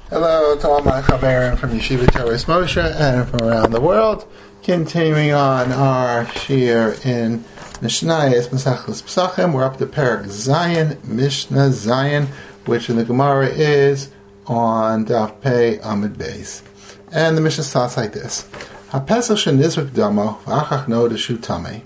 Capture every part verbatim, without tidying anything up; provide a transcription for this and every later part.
Hello to all my chaverim from Yeshiva Torah Moshe and from around the world. Continuing on our shir in Mishnayos Masechtas Pesachim, we're up to Perek Zayin, Mishnah Zayin, which in the Gemara is on Daf Pei Amud Beis. And the Mishnah starts like this: HaPesach shenizruk damo v'achach no deshu tamei.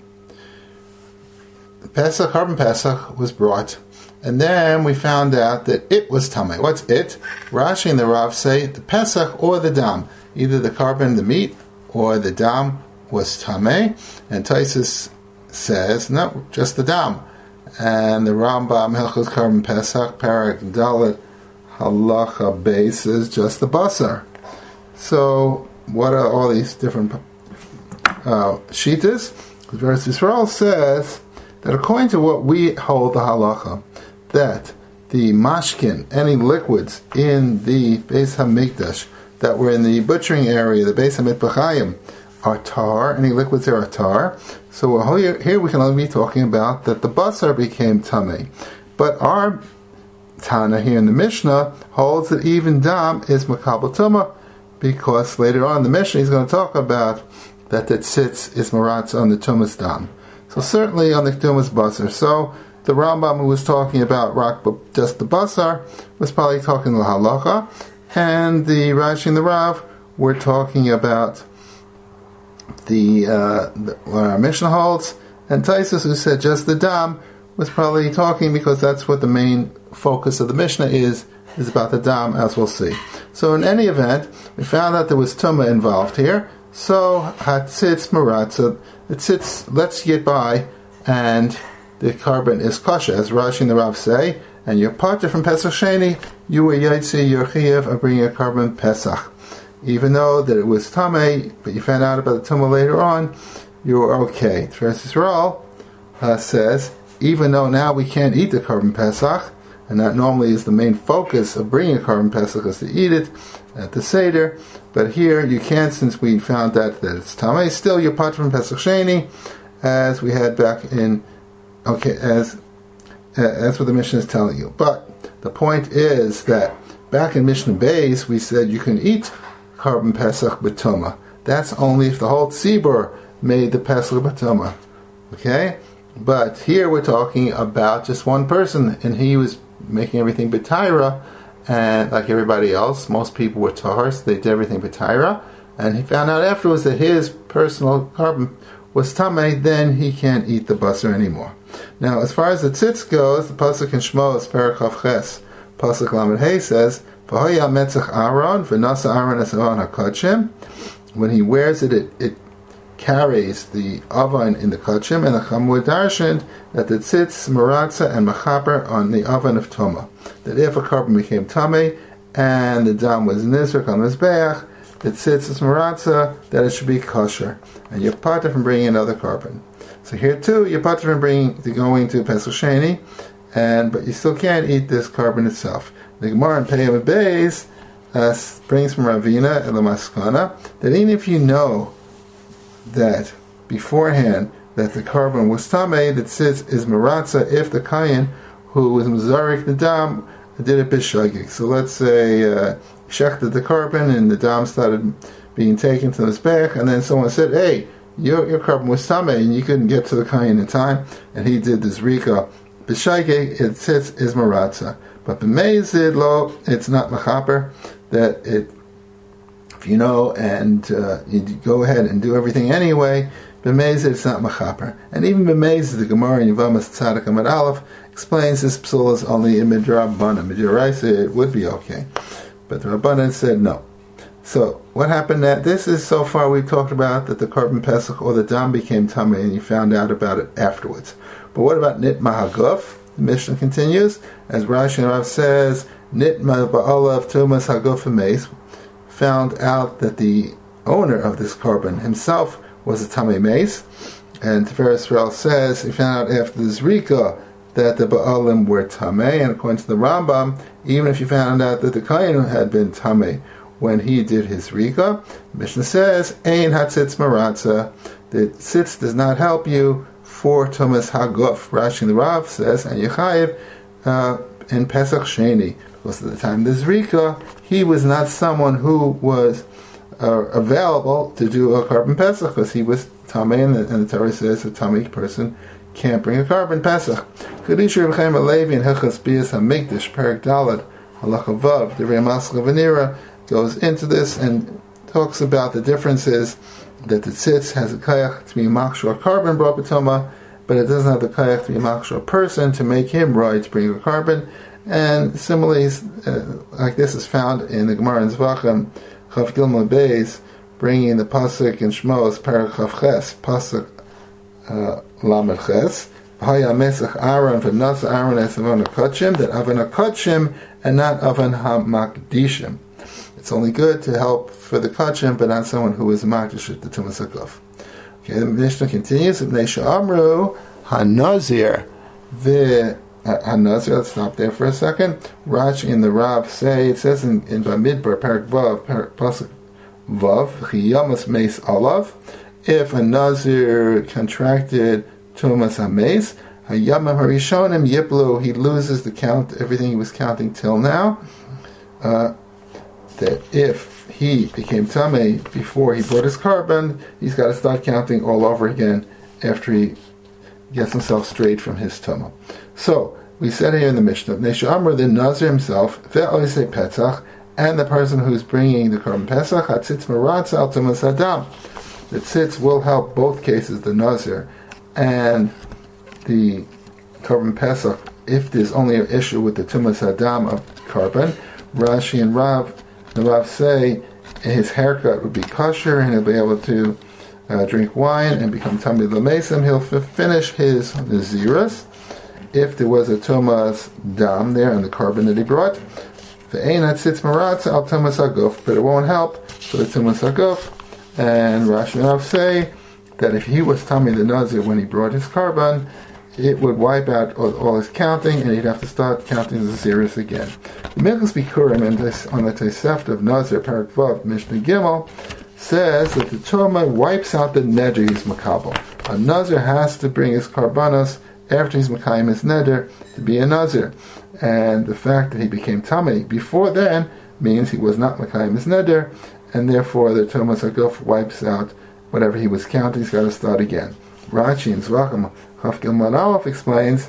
The Pesach, Carbon Pesach, was brought, and then we found out that it was tamei. What's it? Rashi and the Rav say the Pesach or the dam, either the carbon, the meat, or the dam was tamei. And Taisus says no, just the dam. And the Rambam Hilchos Carbon Pesach Perek Dalet Halacha Beis says just the basar. So what are all these different uh, shitas? Verse Yisrael says that according to what we hold the halacha, that the mashkin, any liquids in the Beis HaMikdash that were in the butchering area, the Beis HaMitbachayim, are tar. Any liquids there are tar. So here, here we can only be talking about that the basar became tamei. But our Tana here in the Mishnah holds that even dam is makabel tumah, because later on in the Mishnah he's going to talk about that the tzitz is maratz on the tumas dam. So certainly on the tumas basar. So the Rambam who was talking about rak, just the basar, was probably talking the halacha, and the Rashi and the Rav were talking about the, uh, the what our Mishnah holds, and Taisus who said just the dam was probably talking because that's what the main focus of the Mishnah is, is about the dam, as we'll see. So in any event, we found out there was tumah involved here, so hatzitz maratza, the tzitz lets get by, and the carbon is kasha, as Rashi and the Rav say, and you're parted from Pesach Sheni, you were yaitzi, you're chiyav of bringing a carbon Pesach. Even though that it was tamei, but you found out about the tumah later on, you were okay. Tveres Yisrael uh, says, even though now we can't eat the carbon Pesach, and that normally is the main focus of bringing a carbon Pesach is to eat it at the Seder, but here you can't, since we found out that it's tamei. Still, you're parted from Pesach Sheni, as we had back in, okay, as as what the Mishnah is telling you. But the point is that back in Mishnah Beis, we said you can eat carbon Pesach b'tumah. That's only if the whole tzibur made the Pesach b'tumah. Okay? But here we're talking about just one person, and he was making everything b'taira, and like everybody else, most people were tahar, so they did everything b'taira, and he found out afterwards that his personal carbon was tamei, then he can't eat the basar anymore. Now, as far as the tzitz goes, the pasuk in Shmos, Perek Chav Ches, pasuk Lamed Hey says, "V'hoya metzach Aaron v'nasa Aaron es Aaron hakadshim." When he wears it, it, it carries the oven in the kachim, and the Chamur darshaned that the tzitz, maratza, and machaper on the oven of toma. That if a carbon became tamei and the dam was nizruk on mizbeach, the tzitz is maratza, that it should be kosher, and you're parted from bringing another carbon. So here too, you're parted from bringing the going to Pesach Sheni, and but you still can't eat this carbon itself. The Gemara in Pei Amud Beis uh, brings from Ravina and the Maskana that even if you know that beforehand that the carbon was tamei, that tzitz is maratza if the kayin who was mazarik the dam did it b'shagig. So let's say uh, shechted the carbon and the dam started being taken to the mizbech, and then someone said, "Hey, your your carbon was tamei and you couldn't get to the kayin in time," and he did this rika b'shagig. It tzitz is maratza, but b'meizid lo, it's not machaper. That it, if you know and uh, you go ahead and do everything anyway, b'meizid it's not machaper. And even b'meizid, the Gemara in Yavamas Tzadik Amud Aleph explains this psul is only in midrabanan. Midraisa it would be okay, but the Rabbanan said no. So what happened? That this is so far we've talked about that the carbon Pesach or the dam became tamei, and you found out about it afterwards. But what about nitma haguf? The Mishnah continues, as Rashi and Rav says, nitma ba'alav tumas haguf meis, found out that the owner of this carbon himself was a tamei meis, and Tiferes Yisrael says he found out after the zrika that the ba'alim were tamei, and according to the Rambam, even if you found out that the kayin had been tamei when he did his rika, Mishnah says, Ein hatzitz maratza, the tzitz does not help you for tumas haguf. Rashi and the Rav says, and Yechayev uh, in Pesach Sheni, because at the time of the Zrika, he was not someone who was uh, available to do a Korban Pesach, because he was Tamei, and the, and the Torah says a Tamei person can't bring a Korban Pesach. Kedusha Reb Chaim HaLevi in Hilchos Bias HaMikdash, Perek Daled, Halacha Vav, the Ramascha Venira goes into this and talks about the differences that the tzitz has a kayach to be machshor carbon brought b'toma, but it doesn't have the kayach to be machshor person to make him right to bring a carbon. And similarly, uh, like this is found in the Gemara in Zvachim, Chav Gilma Beis, bringing the pasuk in Shmos, Perek Chav Ches, pasuk uh, Lamed Ches, Haya Mesach Aaron v'Nasa Aaron es Avon HaKodshim, that Avon HaKodshim and not Avon HaMakdishim. It's only good to help for the Kodshim, but not someone who is Makdish at the Tumas HaGuf. Okay, the Mishnah continues, Ibnei Sha'amru HaNazir v'Hanazir, let's stop there for a second. Rashi and the Rav say, it says in, in Bamidbar, Parak Vav, Pasuk Vav, Chiyamas Meis Olav, if a Nazir contracted Tumas HaMeis, Hayamam Harishonim Yiplu, he loses the count, everything he was counting till now. Uh, that if he became Tamei before he brought his carbon, he's got to start counting all over again after he gets himself straight from his Tumah. So, we said here in the Mishnah, Nesha Amr, the Nazir himself, Ve'oisei Petzach, and the person who's bringing the carbon Pesach, Hatzitz Maratz al Tumas Adam. The tzitz will help both cases, the Nazir and the carbon Pesach, if there's only an issue with the Tumas Adam of carbon. Rashi and Rav, the Rav say his haircut would be kosher and he'll be able to uh, drink wine and become Tamei L'Mesim. He'll f- finish his Naziris if there was a Tumas Dam there in the carbon that he brought. Ve'einat sitz maratz al Tumas HaGuf, but it won't help for the Tumas HaGuf. And Rashi and Rav say that if he was Tamei the Nazir when he brought his carbon, it would wipe out all, all his counting, and he'd have to start counting the Naziris again. The Minchas Bikurim and this, on the Tosefta of Nazir, Parak Vav, Mishnah Gimel, says that the Torah wipes out the neder he's makabel. A Nazir has to bring his karbanos after he's makayim his neder to be a Nazir. And the fact that he became Tamei before then means he was not makayim his neder, and therefore the Tumas HaGuf wipes out whatever he was counting. He's got to start again. Rashi in Zvachim Chafkil Manalov explains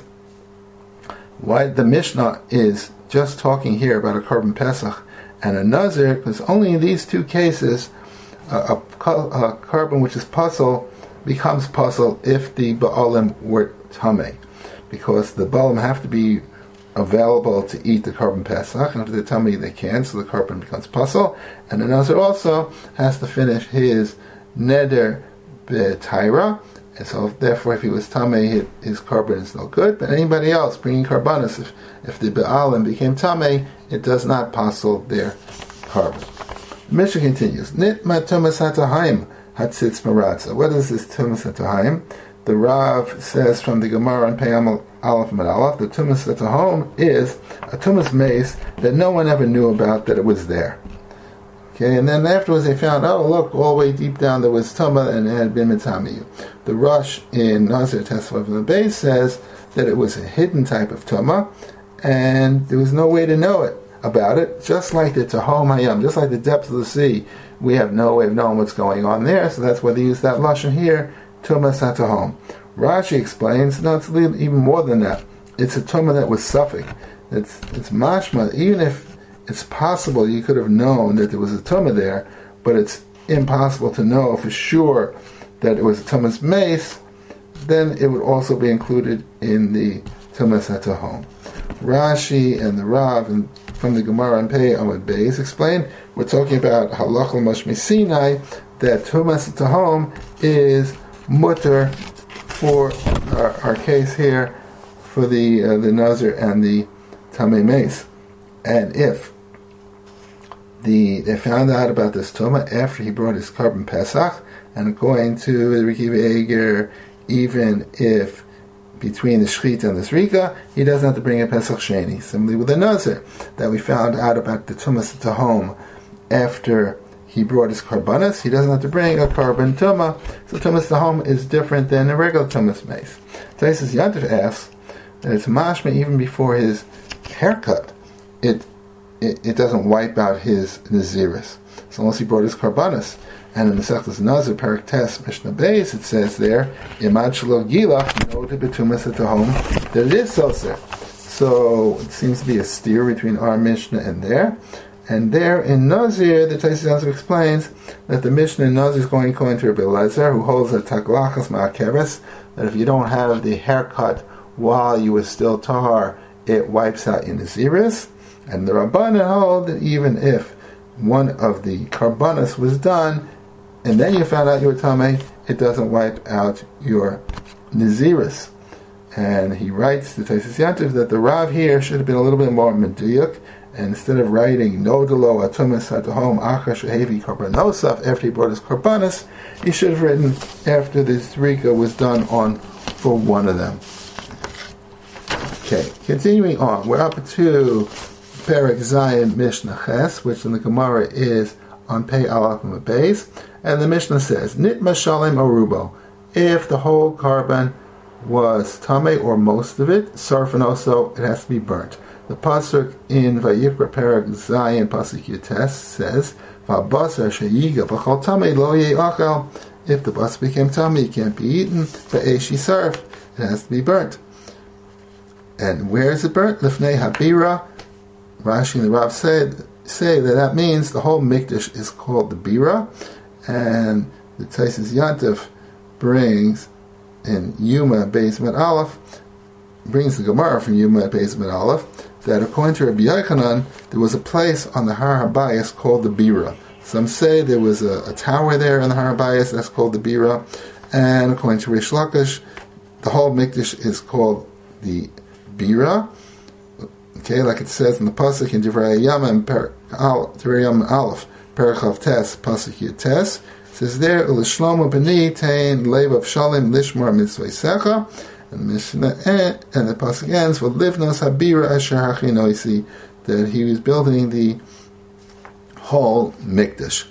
why the Mishnah is just talking here about a carbon Pesach and a Nazir, because only in these two cases uh, a, a carbon which is puzzle becomes puzzle if the Ba'alim were Tamei, because the Ba'alim have to be available to eat the carbon Pesach, and if they're Tamei they can't, so the carbon becomes puzzle, and the Nazir also has to finish his Neder B'Taira. And so, therefore, if he was Tamei, his carbon is no good. But anybody else bringing karbanos, if, if the Ba'alim became Tamei, it does not puzzle their carbon. The Mishnah continues. Nitma Tumas HaTahaim Hatzitz Maratza. What is this Tumas HaTahaim? The Rav says from the Gemara on Peyam Aleph and Aleph, the Tumas HaTahaim is a Tumas mace that no one ever knew about, that it was there. Okay, and then afterwards they found, oh look, all the way deep down there was Tumah and it had been Mitamiyu. The Rosh in Nazir Tesvav from the base says that it was a hidden type of Tumah, and there was no way to know it about it, just like the Tahom Hayam, just like the depths of the sea, we have no way of knowing what's going on there, so that's why they use that Lashon here, Tumah Satahom. Rashi explains, no, it's even more than that. It's a Tumah that was Suffolk. It's, it's mashma, even if it's possible you could have known that there was a Tumah there, but it's impossible to know for sure that it was a Tumah's mace, then it would also be included in the Tumah Satahom. Rashi and the Rav and from the Gemara and Pei Amud Beis explain, we're talking about Halach Mashmi Sinai, that Tumah Satahom is mutter for our, our case here for the uh, the Nazir and the Tamei mace. And if the they found out about this Tumah after he brought his carbon Pesach, and according to the Rikiva Eger, even if between the Shechita and the Zrika, he doesn't have to bring a Pesach Sheni. Similarly with the Nazir, that we found out about the Tumah Tahom after he brought his Karbanas, he doesn't have to bring a carbon Tumah. So Tumah Tahom is different than a regular Tumah mace. Taisus Yantif asks that it's mashma even before his haircut. It it, it doesn't wipe out his Naziris. So unless he brought his Karbanis. And in the Masechtas Nazir, Perek Tes, Mishnah Beis, it says there, Imad Shelo Gilach, no to Betumas at the home, that it is Soser. So it seems to be a steer between our Mishnah and there. And there in Nazir, the Taisus Nazir explains that the Mishnah in Nazir is going according to Rabbi Eliezer, who holds that Taklachas Ma'akeres, that if you don't have the haircut while you were still tahar, it wipes out your Naziris. And the Rabbanan hold that even if one of the Karbanas was done, and then you found out you were Tameh, it doesn't wipe out your Naziris. And he writes to Taisus Yantiv that the Rav here should have been a little bit more meduyuk, and instead of writing no delo atumas atahom achash hevi karbanosaf after he brought his karbanas, he should have written after the zrika was done on for one of them. Okay, continuing on, we're up to Perek Zayin Mishnah Ches, which in the Gemara is on Pei Aleph and Beis, and the Mishnah says, Nitma Shalem Arubo, if the whole carbon was Tameh or most of it, Sarfanoso, it has to be burnt. The pasuk in Vayikra Perek Zayin pasuk Yutes says, "Va'basar sheyiga b'chol tamei lo ye'achal." If the basar became tamei, it can't be eaten. Va'eshi sarf, it has to be burnt. And where is it burnt? Lifnei habira. Rashi and the Rav said say that that means the whole mikdash is called the bira, and the Taisus Yantif brings in Yuma Beis Med Aleph brings the Gemara from Yuma Beis Med Aleph that according to Rabbi Yochanan, there was a place on the Har HaBayis called the Bira. Some say there was a, a tower there in the Har HaBayis that's called the Bira, and according to Rish Lakish, the whole Mikdash is called the Bira. Okay, like it says in the pasuk in Divrei Yama and Divrei Yama Aleph, Perichav Tes, pasuk Yud Tes, says there, L'shlomo b'ni tein lev of shalim lishmor mitzvah secha. And the Mishnah and the pasuk ends with livnos habira asher hachinoisi, that he was building the whole mikdash.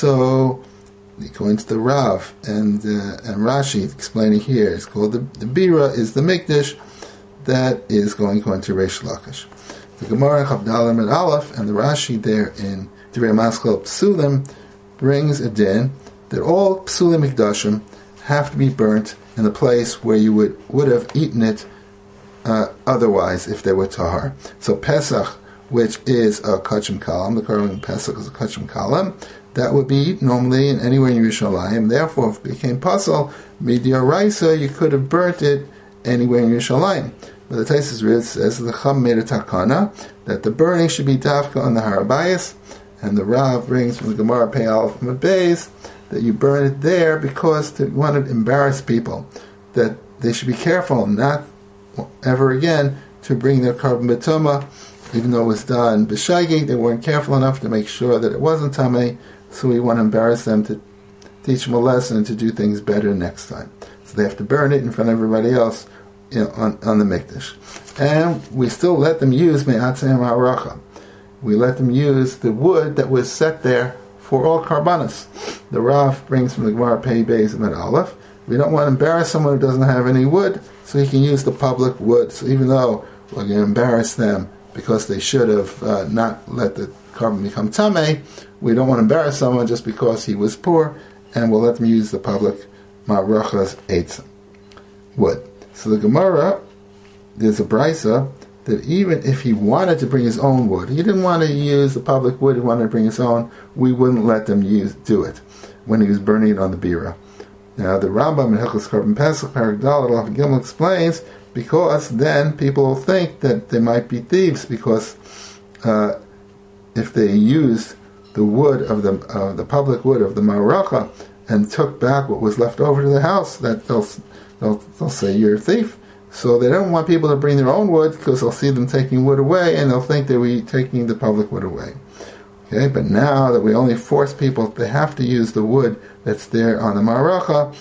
So, according to the Rav and uh, and Rashi explaining here, it's called the, the bira is the mikdash that is going according to Reish Lakish. The Gemara Chavdalim and Aleph and the Rashi there in Divrei Maskal Psulim brings a din that all Psulim Mikdashim have to be burnt in the place where you would, would have eaten it uh, otherwise if they were tahar. So Pesach, which is a kachim kalam, the current Pesach is a kachim kalam, that would be eaten normally in anywhere in Yerushalayim. Therefore, if it became puzzle, midiyaraisa, you could have burnt it anywhere in Yerushalayim. But the Taisus Ritz says the Chum made a takana that the burning should be dafka on the Har HaBayis, and the Rav brings from the Gemara Pei Aleph and Beis that you burn it there because to want to embarrass people, that they should be careful not ever again to bring their carbon betuma, even though it was done b'shagi, they weren't careful enough to make sure that it wasn't tamei, so we want to embarrass them to teach them a lesson and to do things better next time. So they have to burn it in front of everybody else, you know, on, on the mikdash. And we still let them use me'atzem ha'aracha. We let them use the wood that was set there for all karbanas. The Rav brings from the Gemara Pei Beis Med Aleph. We don't want to embarrass someone who doesn't have any wood, so he can use the public wood. So even though we're going to embarrass them because they should have uh, not let the carbon become tamei, we don't want to embarrass someone just because he was poor, and we'll let them use the public ma'arachas eitzim wood. So the Gemara, there's a brisa that even if he wanted to bring his own wood, he didn't want to use the public wood, he wanted to bring his own, we wouldn't let them use do it when he was burning it on the bira. Now the Rambam in Hilchos Korban Pesach, Perek Daled Aleph Gimel explains, because then people will think that they might be thieves, because uh, if they used the wood of the uh, the public wood of the ma'aracha and took back what was left over to the house, that they'll they'll, they'll say you're a thief. So they don't want people to bring their own wood because they'll see them taking wood away and they'll think they were taking the public wood away. Okay, but now that we only force people, they have to use the wood that's there on the ma'aracha,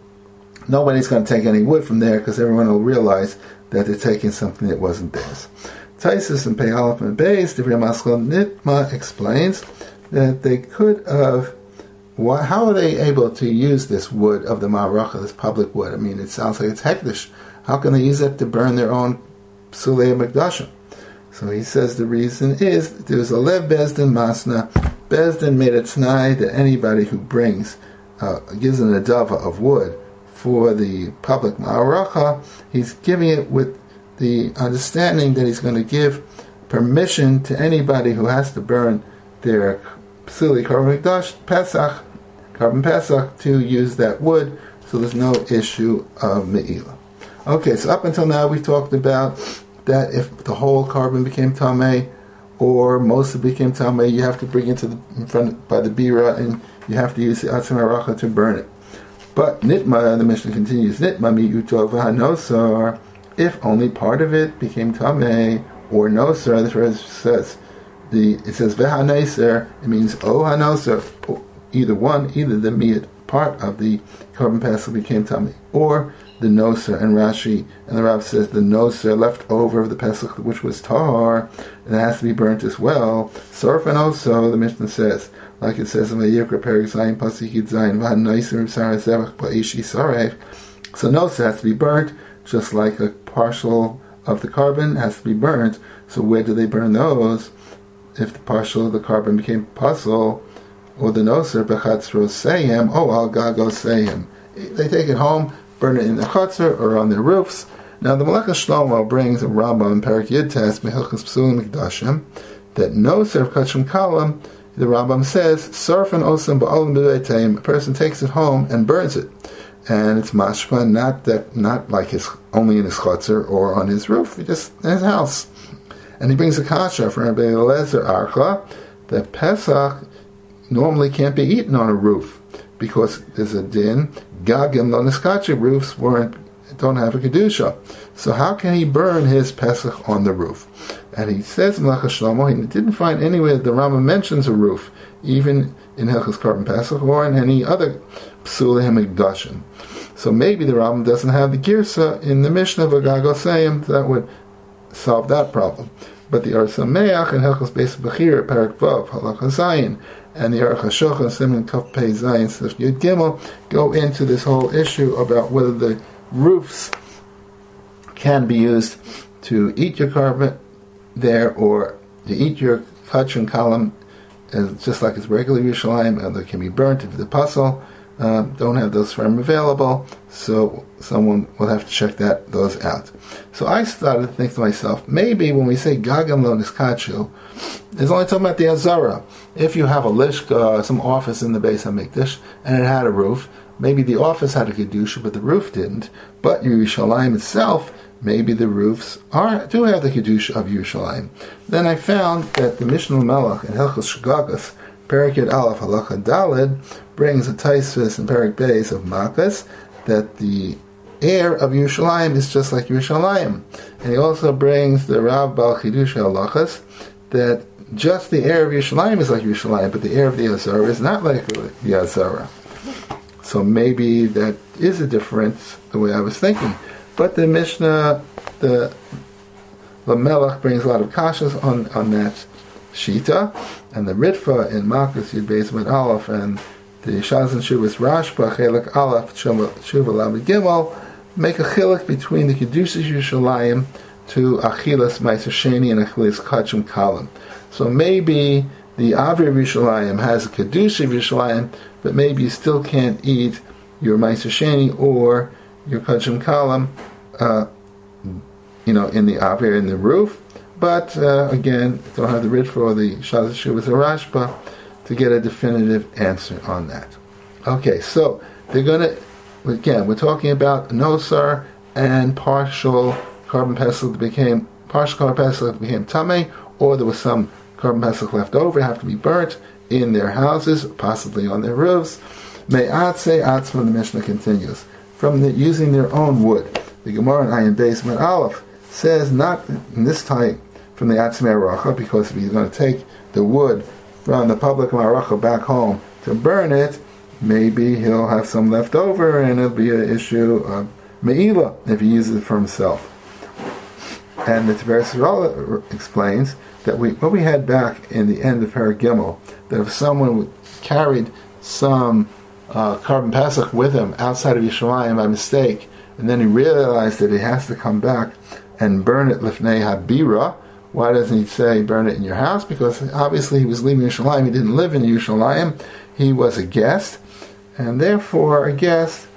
nobody's going to take any wood from there because everyone will realize that they're taking something that wasn't theirs. Taisus and Pei Aleph and Beis, Divrei Maskal Nitma explains that they could have, why, how are they able to use this wood of the ma'aracha, this public wood? I mean, it sounds like it's hekdesh. How can they use it to burn their own psulei mikdashim? So he says the reason is there was a Lev Bezdin Masna. Bezdin made a t'nai that anybody who brings, uh, gives an adava of wood for the public ma'aracha, he's giving it with the understanding that he's going to give permission to anybody who has to burn their psuli korban mikdash Pesach, korban Pesach, to use that wood, so there's no issue of me'ilah. Okay, so up until now we've talked about that if the whole carbon became tamei, or most of it became tamei, you have to bring it to the in front by the bira, and you have to use the atzim haracha to burn it. But nitma, the Mishnah continues, nitma mi'uto v'hanosar, if only part of it became tamei or nosar, the Torah says, the it says v'haneser, it means o hanosar, either one, either the meat part of the carbon pesach became tamei, or the noser, and Rashi and the Rav says the noser left over of the pesach which was tar, and it has to be burnt as well. Sorf and also the Mishnah says, like it says in Vayikra Perek Zayin Pasuk Yud Zayin, v'hanoser b'sar zevach ba'ishi sarech. So noser has to be burnt, just like a partial of the carbon has to be burnt. So where do they burn those? If the partial of the carbon became puzzle, or the noser b'chatzro seyem, oh al gago seyem. They take it home, burn it in the chutzner or on their roofs. Now the Melech Shlomo brings a Rambam in Perek Yudtes Mehilchos Psulim Mikdashim that no serf kachim kalam. The Rambam says sarf and osam ba'olim b'veitim. A person takes it home and burns it, and it's mashma, not that, not like his only in his chutzner or on his roof, just in his house. And he brings a kasha from Rabbi Eliezer Archa that Pesach normally can't be eaten on a roof, because there's a din, gagim lo niskachi, roofs weren't, don't have a kedusha. So how can he burn his Pesach on the roof? And he says, Melech Shlomo, he didn't find anywhere that the Rambam mentions a roof, even in Hilchos Korban Pesach or in any other psulei hamikdashim. So maybe the Rambam doesn't have the girsa in the Mishnah of Agagosayim that would solve that problem. But the Or Sameach and Hilchos Beis Bechir, Perek Vav, Halacha Zayin, and the Aruch HaShulchan, Siman Kaf Pei Zayin, Sif Yud Gimel, go into this whole issue about whether the roofs can be used to eat your carbon there, or to eat your kach and kalam, and just like it's regular Yerushalayim, and they can be burnt if the puzzle uh, don't have those firm available, so someone will have to check that those out. So I started to think to myself, maybe when we say gagam lo niskachu, it's only talking about the Azara. If you have a lishka, some office in the Beis HaMikdash, and it had a roof, maybe the office had a kedusha, but the roof didn't. But Yerushalayim itself, maybe the roofs are do have the kedusha of Yerushalayim. Then I found that the Mishnah Melech in Hilchos Shgagas, Perek Yud Aleph Halacha Daled, brings a Taisvis in Perek Beis of Makas that the air of Yerushalayim is just like Yerushalayim, and he also brings the Rav Bal Chidusha Halachas that just the air of Yerushalayim is like Yerushalayim, but the air of the Azara is not like the Azara. So maybe that is a difference the way I was thinking. But the Mishnah, the Lamelech brings a lot of kashas on, on that shita, and the Ritva in Makas Yud Beis Med Aleph and the Shaz and Shuvas Rashba Chelik Aleph Shuva Lamed Gimel make a chilek between the Kedushas Yerushalayim to Achilas Meiser Sheni and Achilas Kachim Kalim. So maybe the Avir of Yerushalayim has a Kedusha of Yerushalayim, but maybe you still can't eat your Meiser Sheni or your Kachim Kalim, uh, you know, in the Avir, in the roof. But uh, again, don't have the Ritva or the Shaz Shuvas Rashba to get a definitive answer on that. Okay, so they're going to, again, we're talking about nosar and partial carbon pesach that became, partial carbon pesach that became tamei, or there was some carbon pesach left over, have to be burnt in their houses, possibly on their roofs. Me'atse atzma, the Mishnah continues, from the, using their own wood. The Gemara in Ayin Beis Med Aleph says not in this time from the atzmei aracha, because if he's going to take the wood from the public maracha back home to burn it, maybe he'll have some left over and it'll be an issue of me'ilah if he uses it for himself. And the Tiberis Rala explains that we, what we had back in the end of Perek Gimel, that if someone carried some uh, carbon pesach with him outside of Yerushalayim by mistake, and then he realized that he has to come back and burn it lifnei habira, Why doesn't he say burn it in your house? Because obviously he was leaving Yerushalayim. He didn't live in Yerushalayim. He was a guest, and therefore a guest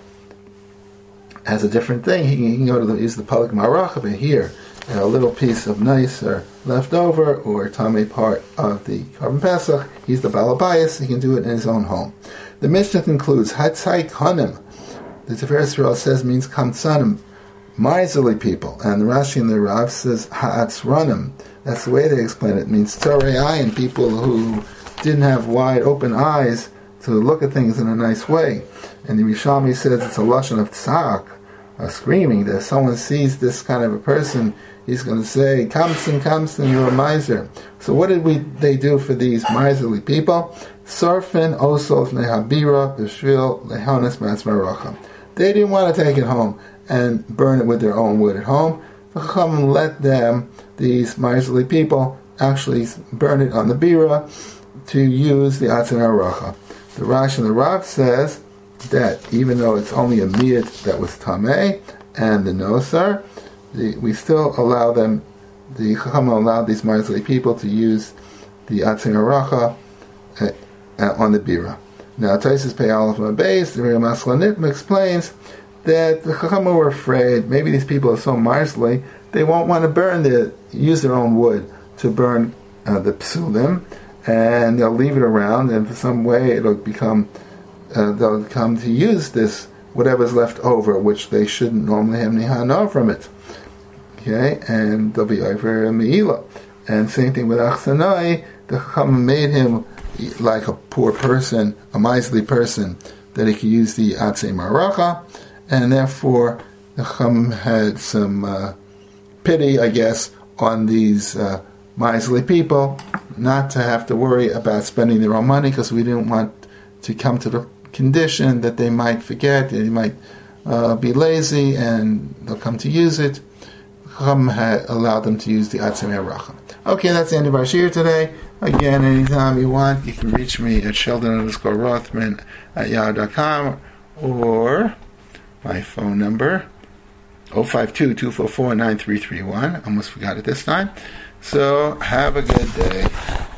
has a different thing. He, he can go to the, use the public marach, but here a little piece of nicer left over or tamei part of the Korban Pesach. He's the balabayas. He can do it in his own home. The Mishnah concludes Hatzai Kanim. The Tiferes Yisrael says means kamtsanim, miserly people, and the Rashi and the Rav says ha'atzranim. That's the way they explain it. It means tzarei ayin, people who didn't have wide open eyes to look at things in a nice way. And the Rishomi says it's a lashon of tzak, a screaming, that if someone sees this kind of a person, he's going to say, Kamsin, Kamsin, you're a miser. So what did we they do for these miserly people? Sarfin osol nehabira b'shvil lehonas matzmaracha. They didn't want to take it home and burn it with their own wood at home. The Chacham let them, these miserly people, actually burn it on the bira to use the atzim haracha. The Rash and the Rav says that even though it's only a miyat that was tamei and the nosar, the, we still allow them, the Chacham allowed these miserly people to use the atzim haracha uh, uh, on the bira. Now, Taisus Pei Aleph Mabeis, the Rebbe Maslanit explains that the Chacham were afraid, maybe these people are so miserly, they won't want to burn the, use their own wood to burn uh, the psulim, and they'll leave it around, and for some way it'll become, uh, they'll come to use this, whatever's left over, which they shouldn't normally have nihana from it. Okay, and they'll be over a meila. And same thing with Achsanai, the Chacham made him like a poor person, a miserly person, that he could use the atzei maracha, and therefore the Chacham had some uh, pity, I guess, on these uh, miserly people, not to have to worry about spending their own money, because we didn't want to come to the condition that they might forget, they might uh, be lazy, and they'll come to use it. Chacham had allowed them to use the atzei maracha. Okay, that's the end of our shir today. Again, anytime you want, you can reach me at Sheldon underscore Rothman at yahoo dot com, or my phone number, oh five two, two four four, nine three three one. Almost forgot it this time. So, have a good day.